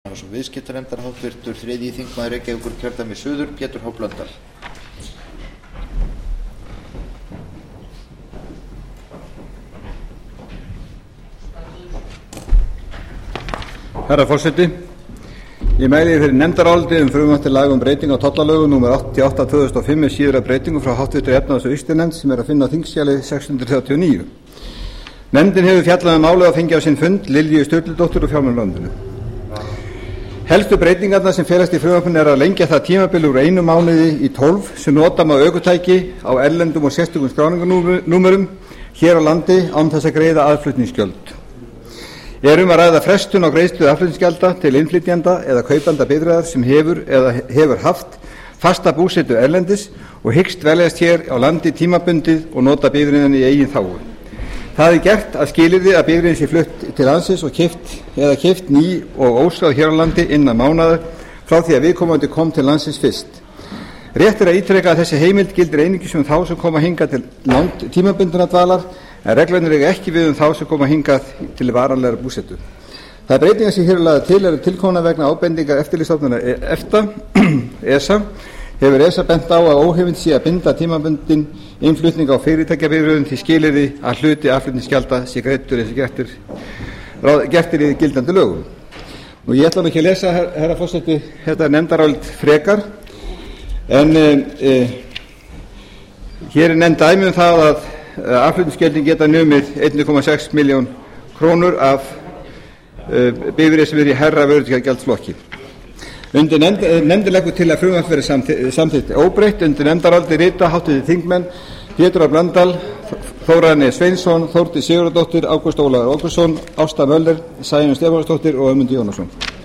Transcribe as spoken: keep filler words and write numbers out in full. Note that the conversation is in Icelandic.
efnahags- og viðskiptanefndar háttvirtur þriðji þingmaður Reykjavíkurkjördæmis suður Pétur H Blöndal. Herra forseti, ég mæli fyrir nefndaráliti um frumvarp til laga um breytingu á tollalögum númer áttatíu og átta tvö þúsund og fimm með síðari breytingum frá háttvirtri efnahags- og viðskiptanefnd sem er að finna á þingskjali sex hundruð þrjátíu og níu. Nefndin hefur fjallað um málið og fengið á sinn fund Lilju Sturludóttur og fjármálaráðuneytinu. Helstu breytingarnar sem felast í frumvarpinu er að lengja það tímabil úr einu mánuði í tólf sem nota má ökutæki á erlendum og sérstökum skráningarnúmerum hér á landi án þess að greiða aðflutningsgjöld. Er um að ræða frestun á greiðslu aðflutningsgjalda til innflytjanda eða kaupanda bifreiðar sem hefur eða hefur haft fasta búsetu erlendis og hyggst dveljast hér á landi tímabundið og nota bifreiðina í eigin þágu. Það er gert að skilyrði að bifreiðin sé flutt til landsins og keypt eða keypt ný og óskráð hér á landi innan mánaðar frá því að viðkomandi kom til landsins fyrst. Rétt er að ítreka að þessi heimild gildir einungis um þá sem koma hingað til land tímabundinnar dvalar en reglurnar eiga ekki við um þá sem koma hingað til varanlegrar búsetu. Það er breytingar sem hér er lagðar til eru tilkomnar vegna ábendingar eftirlitsstofnunar EFTA ESA. Hefur ESA bent á að óheimilt sé að binda tímabundin innflutning á fyrirtækjabifreiðum til skilyrði að hluti aðflutningsgjalda sé greiddur eins og gert er í gildandi lögum. Nú ég ætla nú ekki að lesa, her, herra forseti, þetta nefndarálit frekar en e, hér er nefnd dæmi um það að aðflutningsgjöldin geta numið einn komma sex milljón krónur af e, bifreið sem er í hærra vörugjaldsflokki. Undir nefnd, nefndin leggur til að frumvarp verði samþykkt óbreytt. Undir nefndaráliti rita háttvirtir þingmenn Pétur H Blöndal, Þórarinn Sveinsson, Þórdís Sigurðardóttir, Ágúst Ólafur Ágústsson, Ásta Möller, Sæunn Stefánsdóttir og Ögmundur Jónasson.